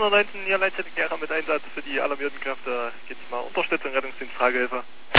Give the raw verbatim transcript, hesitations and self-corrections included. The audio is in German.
hundertneunzehn, Ihr Leitzeitig Gera mit Einsatz für die alarmierten Kräfte. Geht's mal Unterstützung, Rettungsdienst, Tragehilfe.